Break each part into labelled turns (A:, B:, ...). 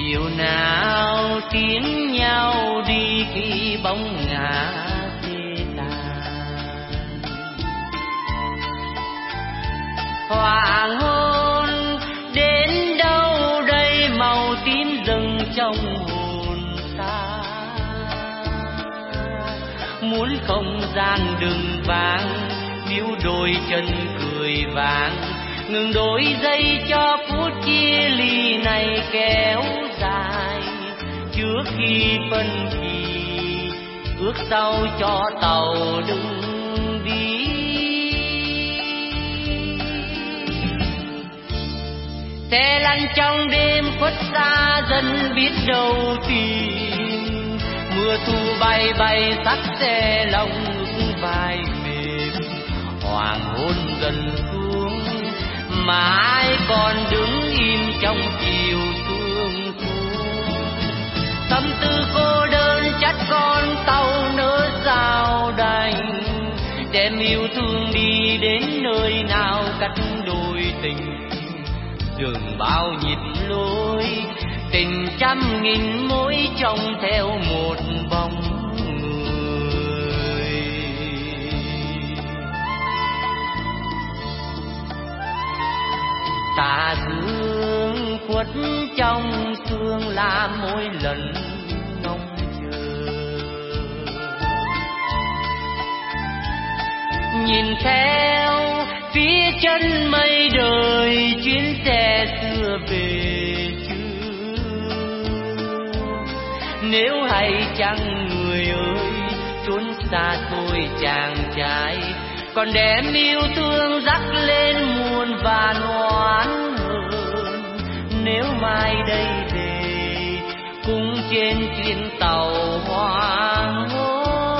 A: chiều nào tiến nhau đi khi bóng ngả thê tàn. Hoàng hôn đến đâu đây, màu tím rừng trong hồn ta. Muốn không gian đừng vàng, níu đôi chân cười vàng, ngừng đôi giây cho phút chia ly này kéo dài. Trước khi phân kỳ, ước sau cho tàu đừng đi. Xe lăn trong đêm khuất xa dân biết đâu tìm. Mưa thu bay bay sắc xe lòng ước vai mềm. Hoàng hôn dần xuống mà ai còn đứng im trong chiều sương xuống. Tâm tư cô đơn chắc con tàu nỡ sao đành, đem yêu thương đi đến nơi nào cách đôi tình. Đường bao nhịp lối, tình trăm nghìn mối trông theo một bóng người. Tà dương khuất trong sương là mỗi lần ngóng chờ. Nhìn theo phía chân mây đời, chuyến xe xưa về chưa. Nếu hay chăng người ơi, trốn xa xôi chàng trai, còn đem yêu thương dắt lên muôn vàn oán hờn. Nếu mai đây về cùng trên chuyến tàu hoàng hôn.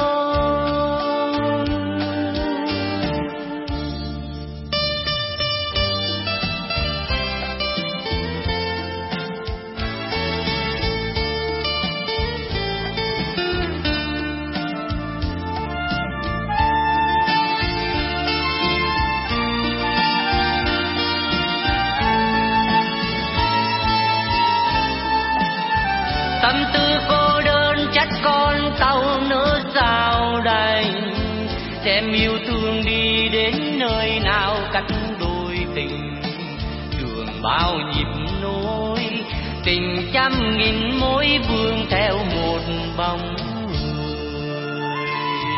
A: Tâm tư cô đơn chắc con tàu nỡ sao đành, đem yêu thương đi đến nơi nào cách đôi tình. Đường bao nhịp nối, tình trăm nghìn mối vương theo một bóng người.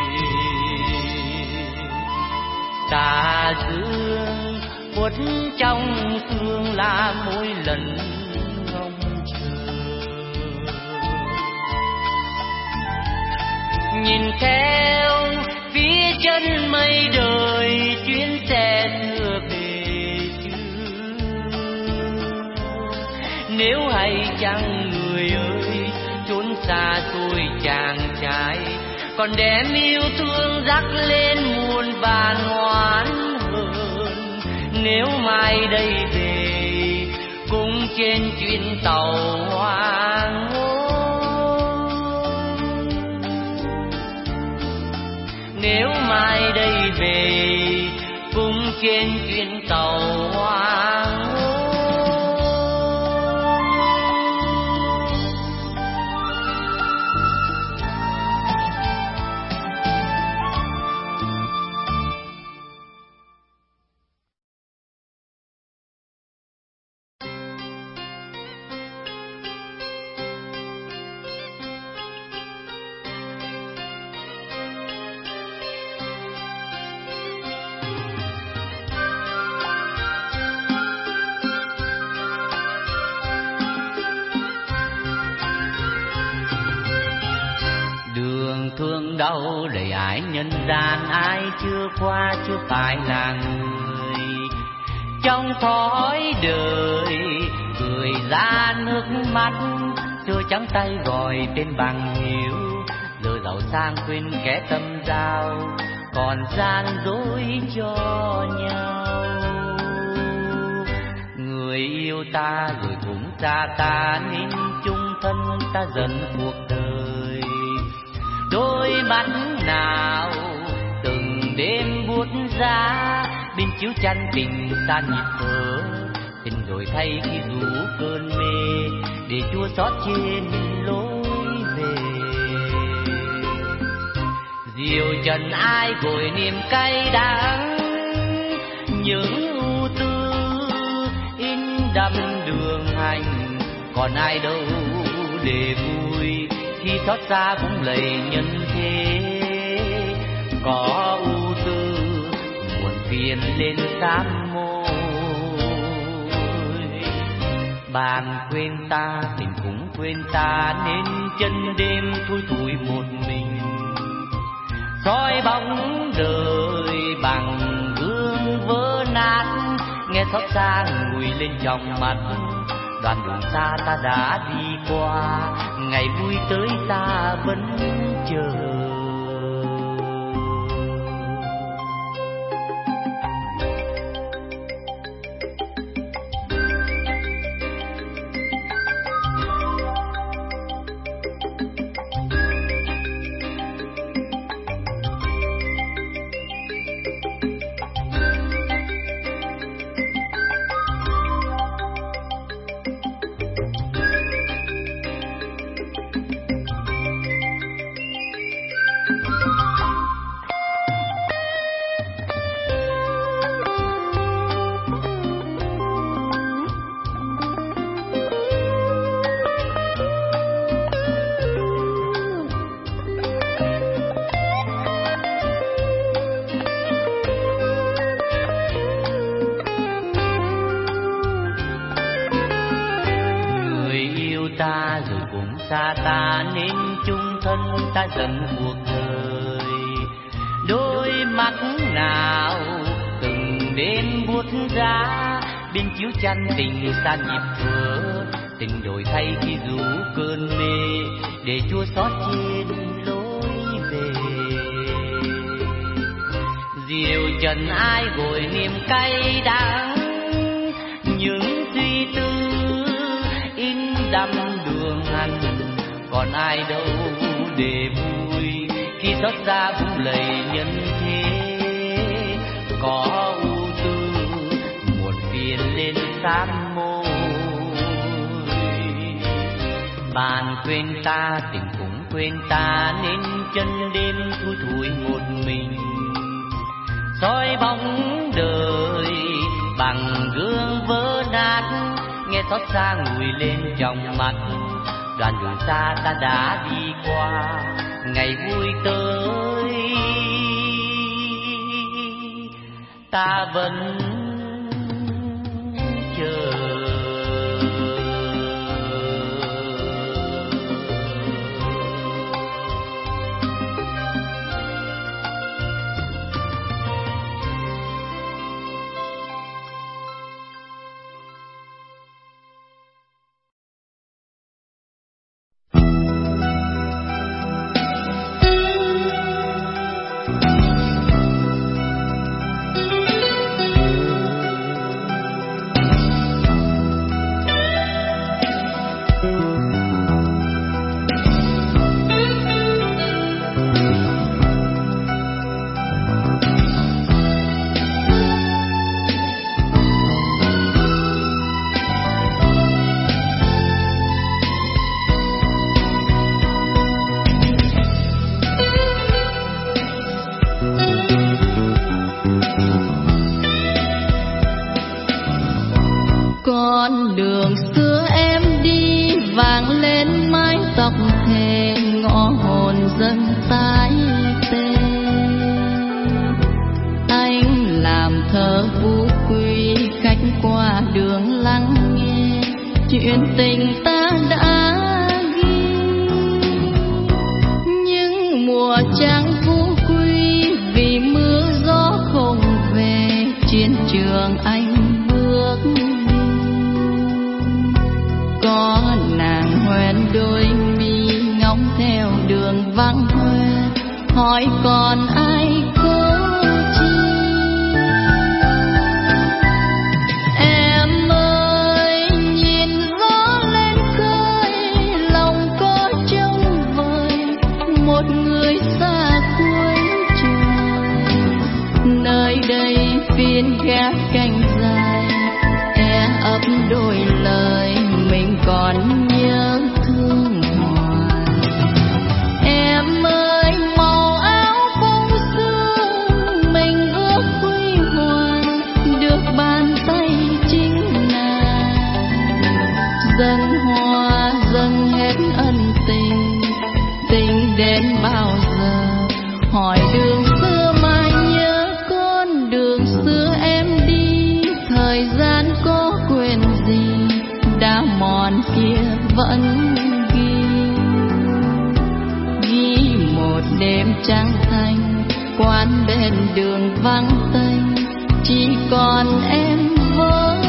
A: Tà dương khuất trong sương là mỗi lần nhìn theo phía chân mây đời, chuyến xe xưa về chưa. Nếu hay chăng người ơi, trốn xa xôi chàng trai, còn đem yêu thương dắt lên muôn vàn oán hờn. Nếu mai đây về cùng trên chuyến tàu hoàng hôn. Nếu mai đây về cùng trên chuyến tàu hoàng hôn. Thương đau đầy ải nhân gian, ai chưa qua chưa phải là người. Trong thói đời cười ra nước mắt, chưa trắng tay gọi tên bằng hiếu. Giờ giàu sang quên kẻ tâm giao, còn gian dối cho nhau. Người yêu ta rồi cũng xa ta, nên chung thân ta dần cuộc đời. Đôi mắt nào từng đêm buốt giá, bên chiếu chăn tình ta nhịp thở, tình đổi thay khi rủ cơn mê để chua xót trên lối về. Diều trần ai gội niềm cay đắng, những ưu tư in đậm đường hành, còn ai đâu để vui khi xót xa cũng lầy nhân thế. Có ưu tư buồn phiền lên sám môi, bạn quên ta tình cũng quên ta, nên chân đêm thui thủi một mình, soi bóng đời bằng gương vỡ nát, nghe xót xa ngùi lên trong mắt. Đoạn đường xa ta đã đi qua, ngày vui tới ta vẫn chờ. Ta rồi cũng xa ta, nên chung thân ta dần cuộc đời. Đôi mắt nào từng đêm buốt giá, bên chiếu chăn tình xa nhịp thở, tình đổi thay khi rủ cơn mê để chua xót trên lối về. Diều trần ai gội niềm cay đắng, những suy tư in đậm đường hành, còn ai đâu để vui khi xót xa cũng lầy nhân thế. Có ưu tư muộn phiền lên sám môi, bạn quên ta tình cũng quên ta, nên chân đêm thui thủi một mình, soi bóng đời bằng gương vỡ nát, nghe xót xa ngùi lên trong mắt. Đoạn đường xa ta đã đi qua, ngày vui tới ta vẫn chờ.
B: Con đường xưa em đi vang lên mái tóc thề, ngõ hồn dâng tái tê. Anh làm thơ vũ quy, khách qua đường lắng nghe chuyện tình ta đã ghi. Nhưng mùa trăng vũ quy vì mưa gió không về, chiến trường anh bước. Có nàng hoen đôi mi ngóng theo đường vắng hoe, hỏi còn ai có chi. Em ơi nhìn gió lên khơi, lòng có trông vời một người xa cuối trời. Nơi đây phiên gác cánh dài, e ấp mòn kia vẫn ghi một đêm trăng thanh, quán bên đường vắng tênh, chỉ còn em với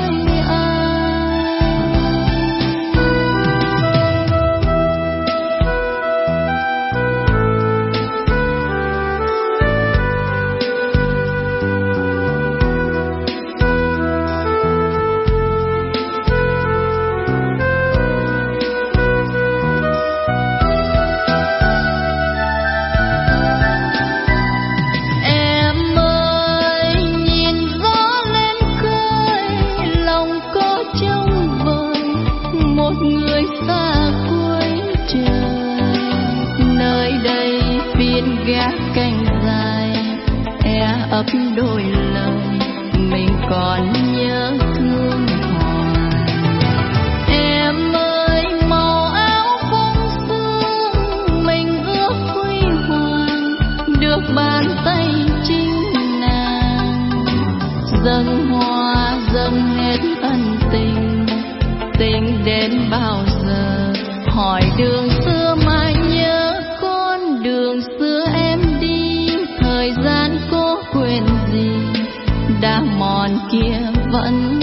B: ấp đôi lời mình còn nhớ thương hoài. Em ơi màu áo bông sương mình ước huy hoàng, được bàn tay chính nàng dâng hoa dâng hết ân tình. Tình đến bao giờ hỏi đường xưa mãi nhớ con đường xưa em đi, thời gian có quên gì đã mòn kia vẫn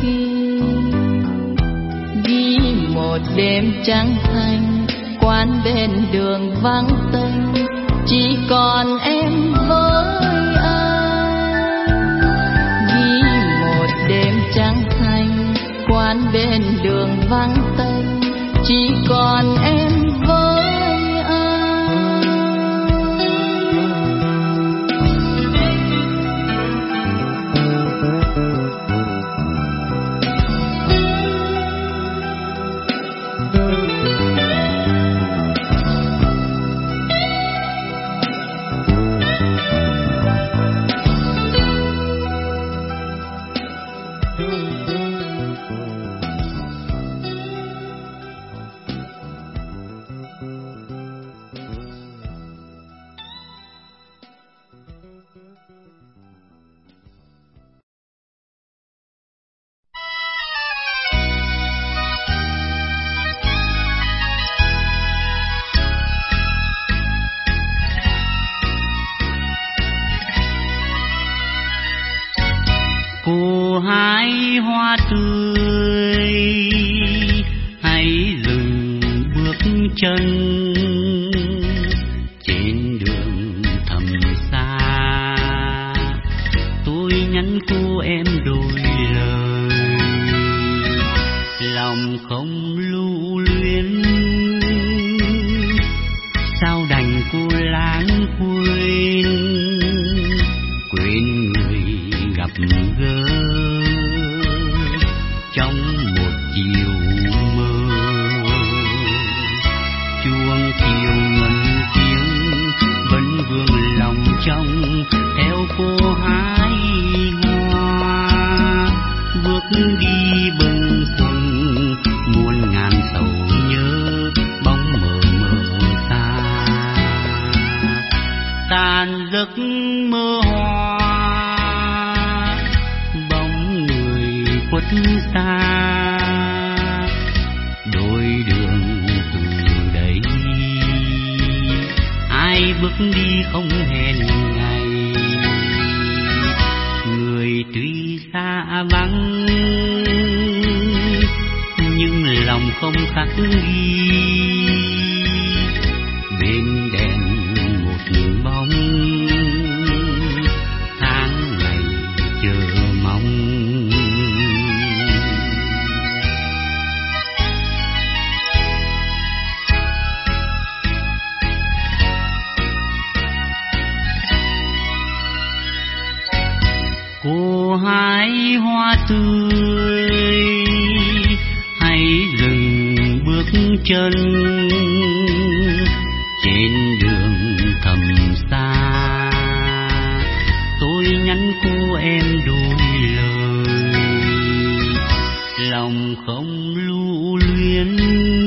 B: ghi một đêm trăng thanh, quán bên đường vắng tênh, chỉ còn em với anh. Ghi một đêm trăng thanh, quán bên đường vắng tênh, chỉ còn em với
A: hái hoa tươi, hãy dừng bước chân trên đường thầm xa. Tôi nhắn cô em đôi lời, lòng không lưu luyến, sao đành cô lãng quên, quên người gặp gỡ trong một chiều mơ. Chuông chiều ngân tiếng vẫn vương lòng trong, theo cô hái hoa bước đi bâng khuâng, muôn ngàn sầu nhớ bóng mờ mờ xa. Tàn giấc mơ hoa khuất xa, đôi đường từ đây ai bước đi không hẹn ngày. Người tuy xa vắng nhưng lòng không khắc ghi, bên đèn một bóng tháng ngày chờ mong. Cô hái hoa tươi, hãy dừng bước chân trên đường thầm xa. Tôi nhắn cô em đôi lời, lòng không lưu luyến,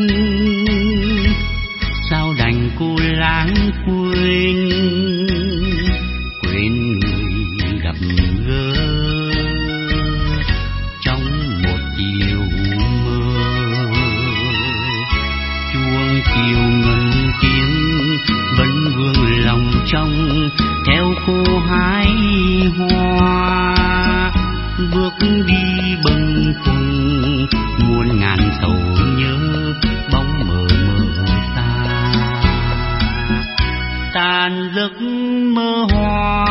A: sao đành cô lãng quên, quên người gặp gỡ trong một chiều mơ. sầu nhớ bóng mờ mờ xa. Tàn giấc mơ hoa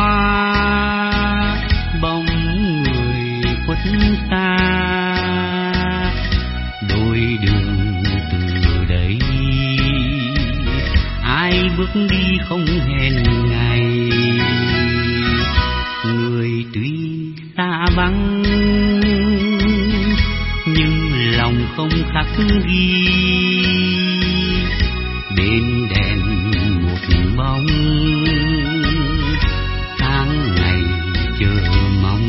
A: bóng người khuất xa, đôi đường từ đây ai bước đi không hẹn ngày. Người tuy xa vắng nhưng lòng không khắc ghi, bên đèn một bóng tháng ngày chờ mong.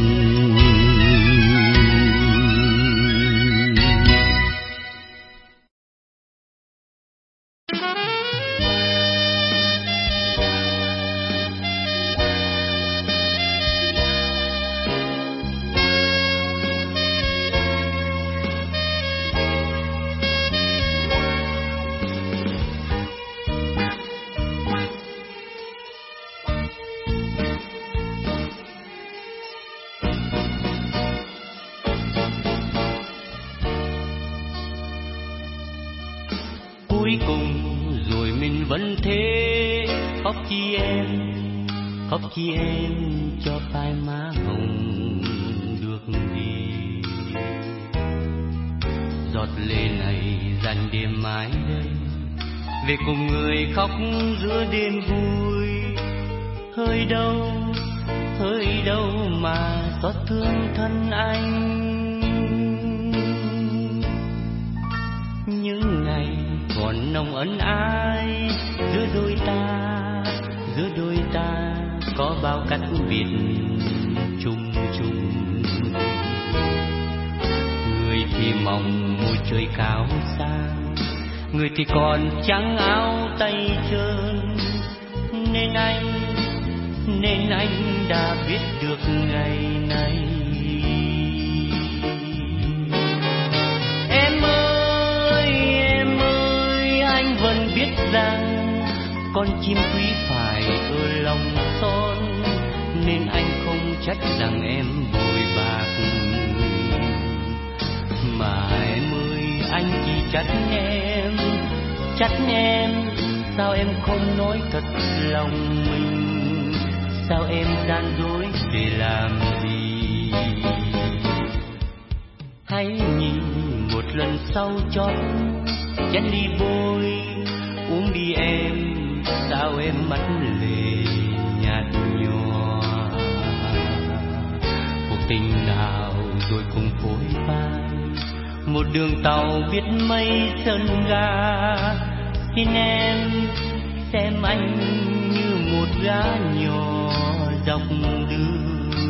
A: Cuối cùng rồi mình vẫn thế, khóc chi em, khóc chi em cho phai má hồng được gì. Giọt lệ này dành đêm mãi đây, về cùng người khóc giữa đêm vui. Hơi đâu mà xót thương thân anh. Những ngày còn nồng ân ái giữa đôi ta có bao cách biệt chung chung. Người thì mong mùa trời cao xa, người thì còn trắng áo tay trơn. Nên anh đã biết được ngày nay. Em ơi, anh vẫn biết rằng con chim quý phải ở lòng son, nên anh không trách rằng em bội bạc. Mà em ơi, anh chỉ trách em, sao em không nói thật lòng mình, sao em gian dối để làm gì. Hãy nhìn một lần sau chót chén ly bôi uống đi em, sao em mắt lệ nhạt nhòa. Cuộc tình nào rồi cùng phôi phai, một đường tàu biết mây sơn ga. Xin em xem anh như một gã nhỏ dọc đường.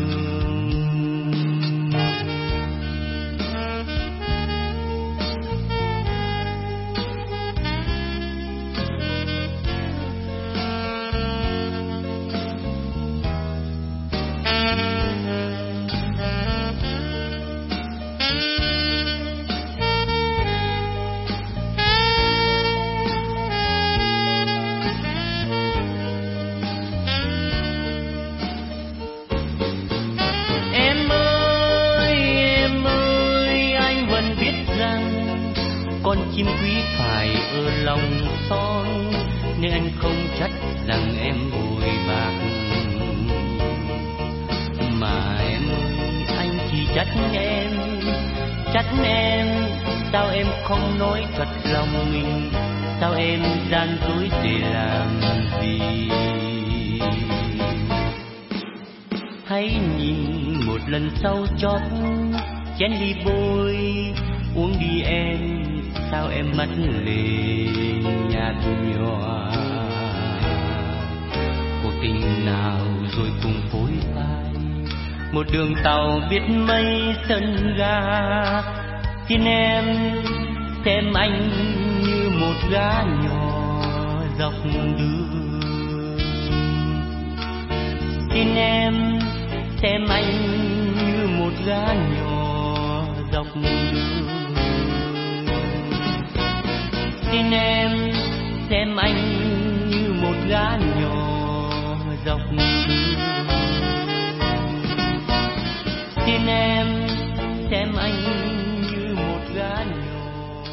A: Con chim quý phải ở lòng son, nên anh không trách rằng em bội bạc. Mà em ơi, anh chỉ trách em, sao em không nói thật lòng mình, sao em gian dối để làm gì. Hãy nhìn một lần sau chót chén ly bôi uống đi em, sao em mắt lệ nhạt nhòa. Cuộc tình nào rồi cùng phôi phai, một đường tàu biết mây sân ga. Xin em xem anh như một gã nhỏ dọc đường. Xin em xem anh như một gã nhỏ dọc đường. Xin em xem anh như một gã nhỏ dọc đường. Xin em xem anh như một gã nhỏ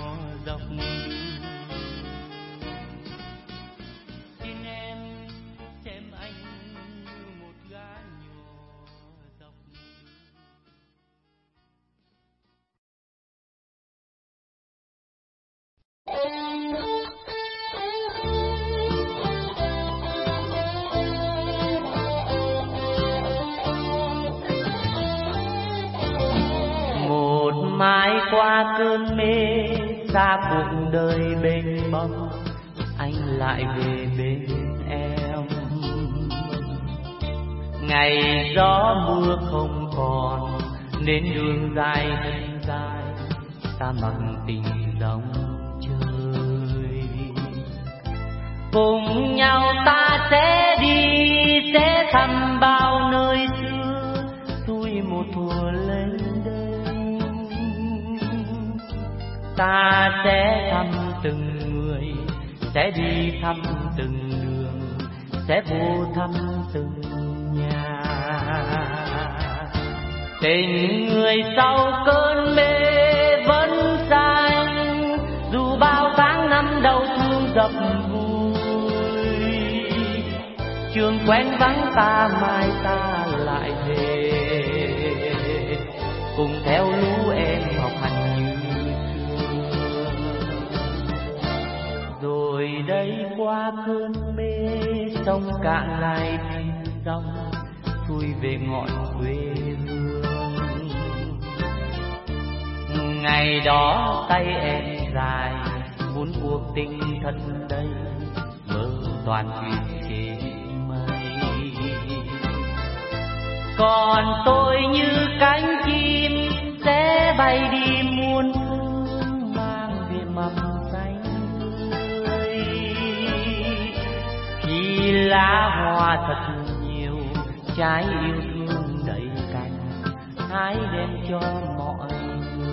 A: qua cơn mê, xa cuộc đời bên bóng, anh lại về bên em. Ngày gió mưa không còn, nên đường dài thân dài, ta mặc tình dòng chơi. Cùng nhau ta sẽ đi, sẽ thăm bao nơi xưa, tuổi một thuở lên đây. Ta sẽ thăm từng người, sẽ đi thăm từng đường, sẽ vô thăm từng nhà. Tình người sau cơn mê vẫn xanh, dù bao tháng năm đau thương dập vùi. Trường quen vắng ta, mai ta lại về, cùng theo lũ em học hành như xưa. Rồi đây qua cơn mê, sông cạn lại thành dòng, xuôi về ngọn quê hương. Ngày đó tay em dài, muốn cuộc tình thân đây, mơ toàn chuyện trên mây. Còn tôi như cánh chim sẽ bay đi muôn phương, mang về mầm xanh tươi. Khi lá hoa thật nhiều, trái yêu thương đầy cành, hãy đem cho mọi người.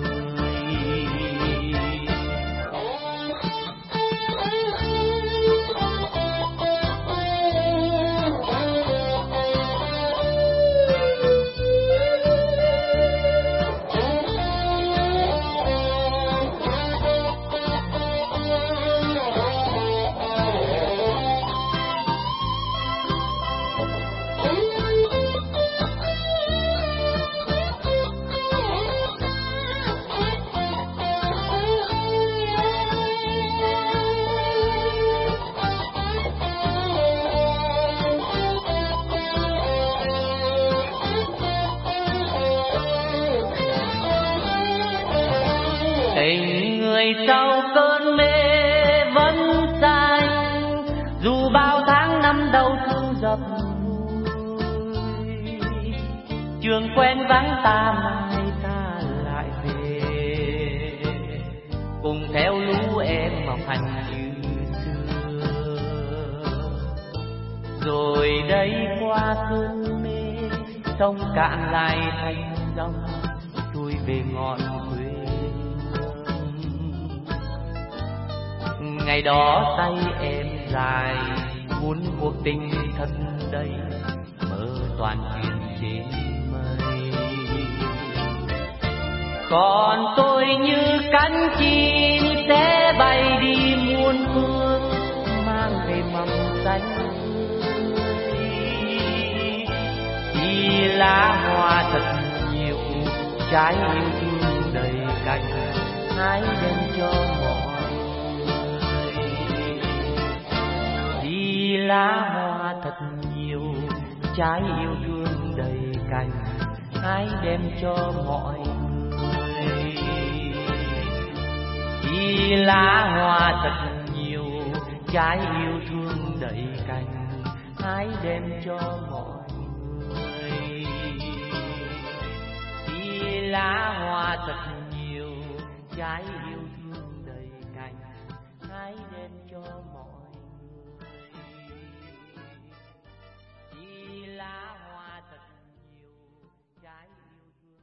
A: Tình người sau cơn mê vẫn xanh, dù bao tháng năm đau thương dập vùi. Trường quen vắng ta, mai ta lại về, cùng theo lũ em học hành như xưa. Rồi đây qua cơn mê, sông cạn lại thành dòng, xuôi về ngọn quê. Ngày đó tay em dài, muốn cuộc tình thân đây, mơ toàn chuyện trên mây. Còn tôi như cánh chim sẽ bay đi muôn phương, mang về mầm xanh tươi. Khi lá hoa thật nhiều, trái yêu thương đầy cành, hãy đem cho mọi. Lá hoa thật nhiều, trái yêu thương đầy cành, hãy đem cho mọi người. Khi lá hoa thật nhiều, trái yêu thương đầy cành, hãy đem cho mọi người. Khi lá hoa thật nhiều, trái yêu thương đầy cành, hãy đem cho mọi người. Lá hoa thật nhiều, trái yêu thương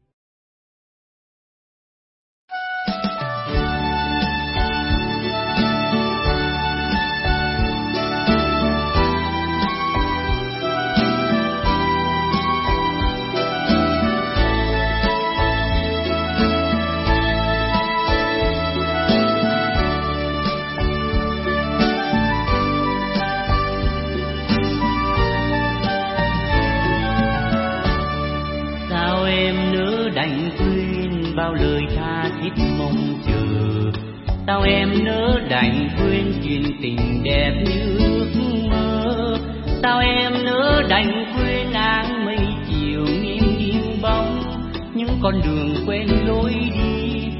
A: đành quên bao lời tha thiết mong chờ. Sao em nỡ đành quên chuyện tình đẹp như ước mơ. Sao em nỡ đành quên áng mây chiều nghiêng nghiêng bóng những con đường quen lối đi.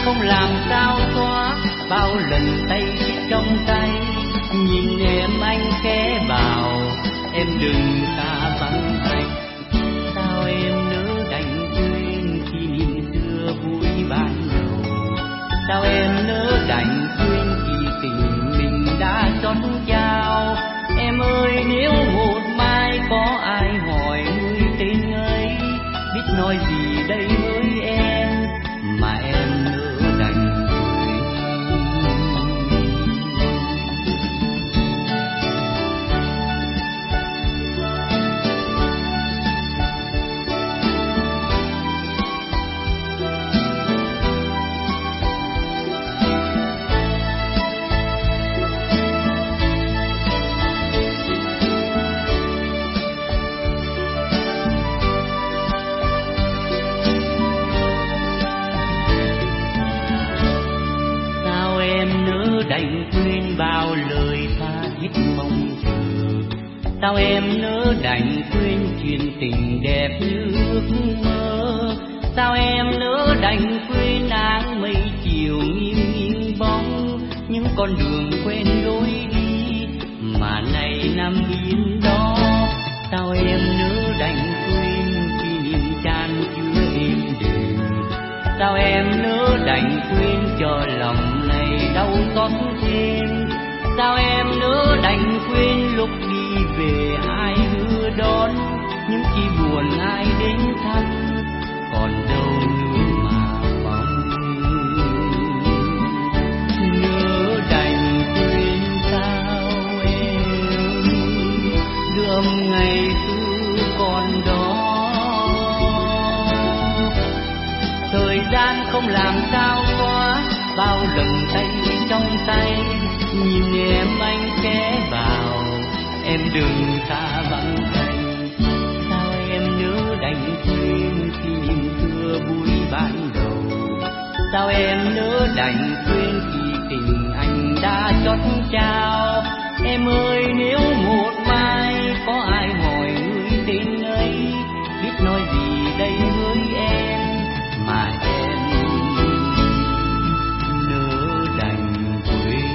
A: không làm sao xóa bao lần tay xiết trong tay. Nhìn em anh khẽ bảo em đừng xa vắng anh. Sao em nỡ đành quên kỷ niệm xưa vui ban đầu? Sao em nỡ đành quên khi tình mình đã chót trao? Em ơi nếu một mai có ai hỏi người tên ấy, biết nói gì đây với em mà em nỡ đành quên. Đành quên bao lời tha thiết mong chờ. Sao em nỡ đành quên chuyện tình đẹp như ước mơ? Sao em nỡ đành quên áng mây chiều nghiêng nghiêng bóng những con đường quen lối đi mà nay nằm yên đó? Sao em nỡ đành quên kỷ niệm chan chứa êm đềm? Sao em nỡ đành quên cho lòng này đau xót thêm? Sao em nỡ đành quên lúc đi về ai hứa đón những khi buồn ai đến thăm còn đâu nữa mà mong? Nỡ đành quên sao em đưa âm ngày xưa còn đó? Thời gian không làm sao xóa bao lần tay trong tay. Nhìn em anh khẽ bảo em đừng xa vắng anh. Sao em nỡ đành quên kỷ niệm xưa vui ban đầu? Sao em nỡ đành quên khi tình anh đã chót trao? Em ơi nếu một mai có ai hỏi người tên ấy, biết nói gì đây với em mà em nỡ đành quên.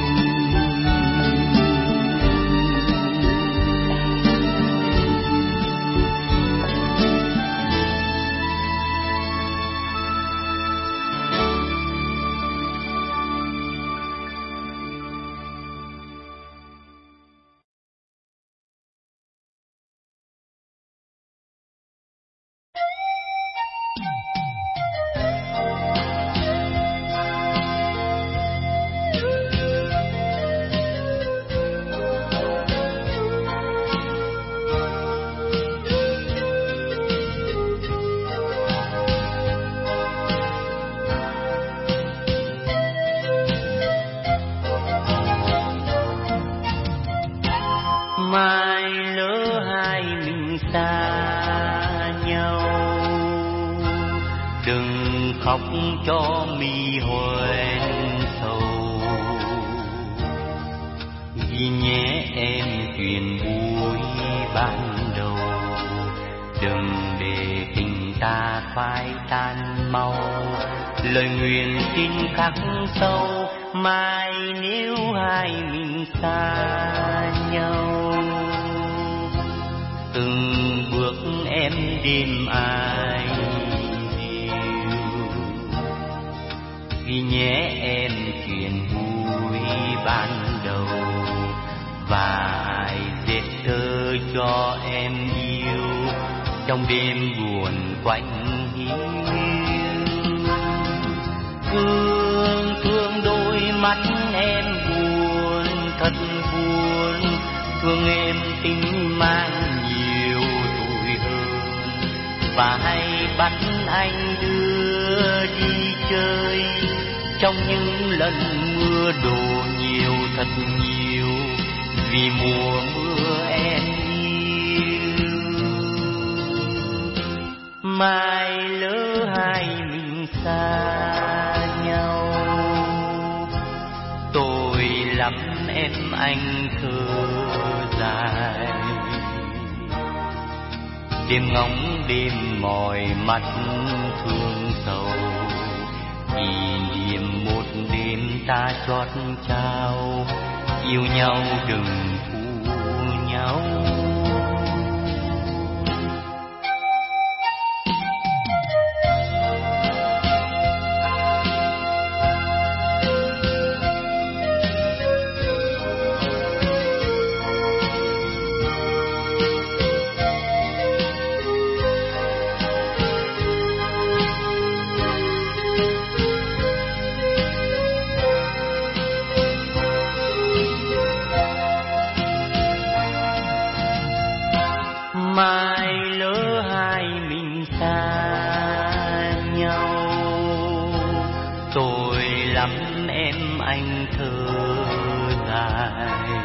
A: Mai lỡ hai mình xa nhau, đừng khóc cho mi hoen sầu. Ghi nhé em chuyện vui ban đầu, đừng để tình ta phai tan mau. Lời nguyện xin khắc sâu, mai nếu hai mình xa nhau. Từng bước em đêm ai yêu, ghi nhé em chuyện vui ban đầu. Và ai viết thơ cho em yêu trong đêm buồn quạnh hiu. Thương thương đôi mắt em buồn thật buồn, thương em tình mang nhiều tuổi hơn. Và hay bắt anh đưa đi chơi trong những lần mưa đổ nhiều thật nhiều, vì mùa mưa em yêu. Mai lỡ hai mình xa nhau, tôi lắm em anh thơ dài. Đêm ngóng đêm mỏi mắt thương sầu, kỷ niệm một đêm ta chót trao, yêu nhau đừng phụ nhau. Mai lỡ hai mình xa nhau, tội lắm em anh thơ dài.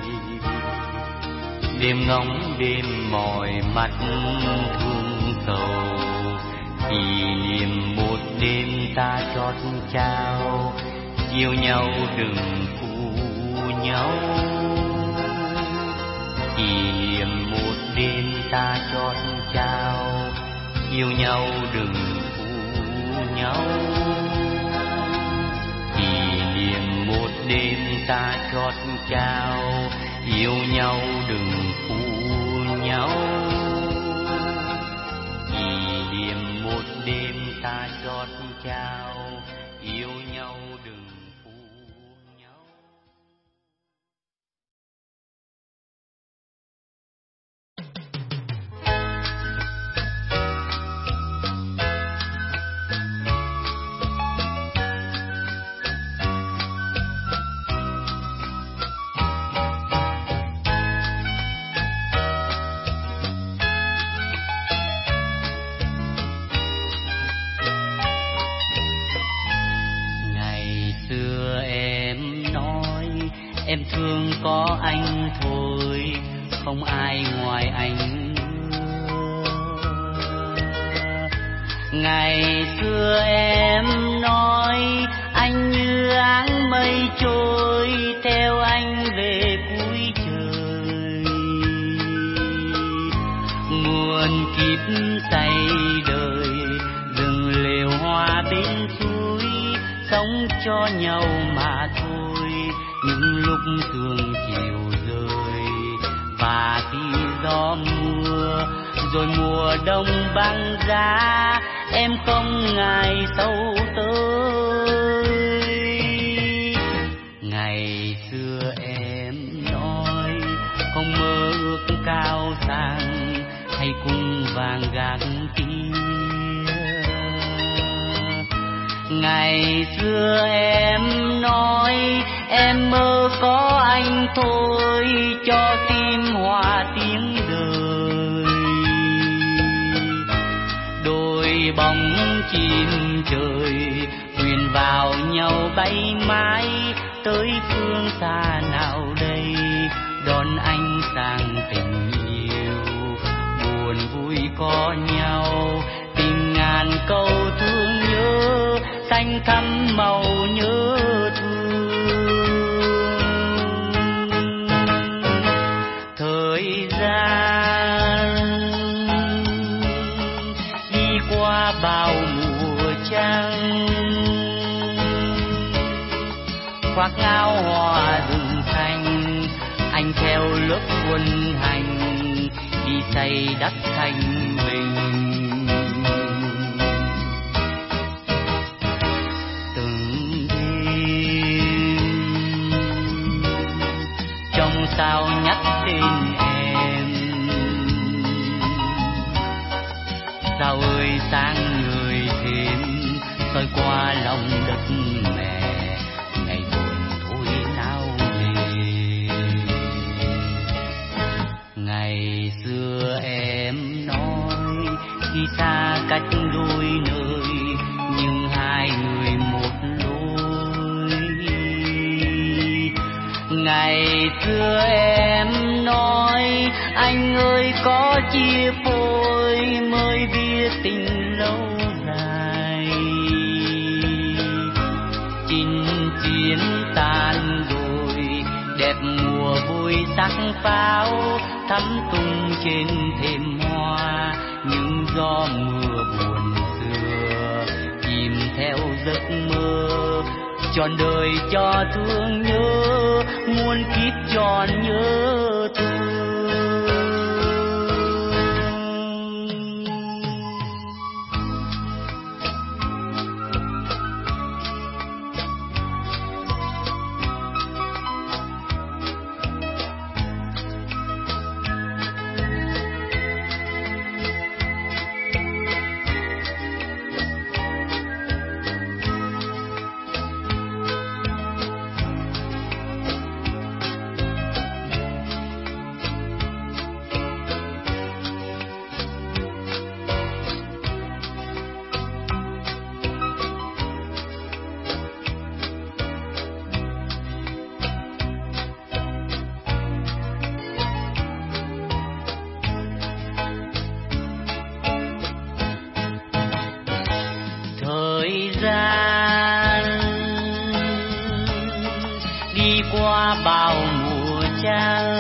A: Đêm ngóng đêm mỏi mắt thương sầu, kỷ niệm một đêm ta chót trao, yêu nhau đừng phụ nhau. Kỷ niệm một đêm ta chót trao, yêu nhau đừng phụ nhau. Kỷ niệm một đêm ta chót trao, yêu nhau đừng phụ nhau. Kỷ niệm một đêm ta chót trao, yêu nhau đừng phụ nhau. Em thương có anh thôi, không ai ngoài anh nữa. Ngày xưa em nói anh như áng mây trôi, theo anh về cuối trời. Muôn kiếp say đời, rừng lều hoa bên suối, sống cho nhau mà thôi. Những lúc sương chiều rơi và khi gió mưa, rồi mùa đông băng giá, em không ngại sâu tới. Ngày xưa em nói không mơ ước cao sang hay cung vàng gác kia. Ngày xưa em nói em mơ có anh thôi, cho tim hòa tiếng đời. Đôi bóng chim trời quyện vào nhau bay mãi, tới phương xa nào đây đón ánh sáng tình yêu. Buồn vui có nhau, tình ngàn câu thương nhớ, xanh thắm màu nhớ thương. Thời gian đi qua bao mùa trăng, khoác áo hoa rừng xanh, anh theo lớp quân hành đi xây đất thanh bình. Sao nhắc tên em, sao ơi sáng người thêm soi qua lòng đất mẹ, ngày buồn thôi nào về. Ngày xưa em nói khi xa cách đôi nơi, nhưng hai người một lối. Ngày xưa em nói anh ơi có chia phôi mới biết tình lâu dài. Chinh chiến tan rồi đẹp mùa vui sắc pháo, thắm tung trên thềm hoa những gió mưa buồn xưa, chìm theo giấc mơ, trọn đời cho thương nhớ, muôn kiếp tròn nhớ thương. Đi qua bao mùa trăng,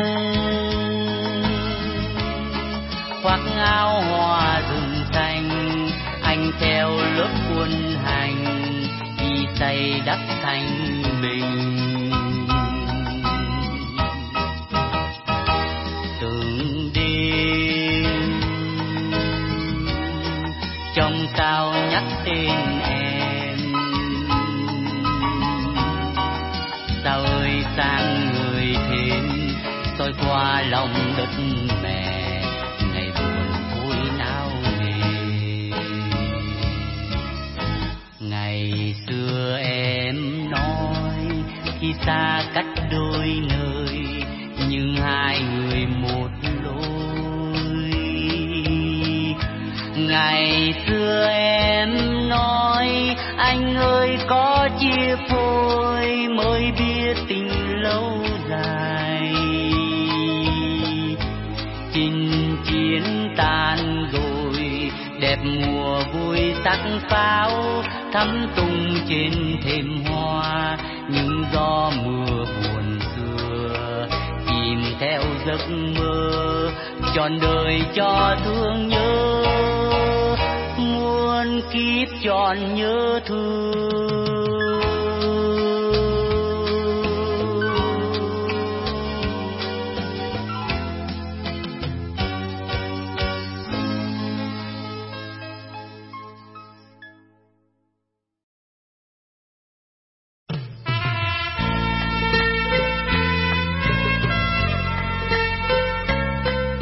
A: khoác áo hoa rừng xanh, anh theo lớp quân hành đi xây đắp thanh bình. Từng đêm trong sao nhắc tên em, sao ơi sang người thêm soi qua lòng đất mẹ, ngày buồn vui nao nề. Ngày xưa em nói khi xa cách đôi nơi, nhưng hai người một lối. Ngày xưa em nói anh ơi có chia phôi mới biết tình lâu dài. Chinh chiến tan rồi, đẹp mùa vui sắc pháo thắm tung trên thềm hoa, những gió mưa buồn xưa chìm theo giấc mơ, trọn đời cho thương nhớ, muôn kiếp trọn nhớ thương.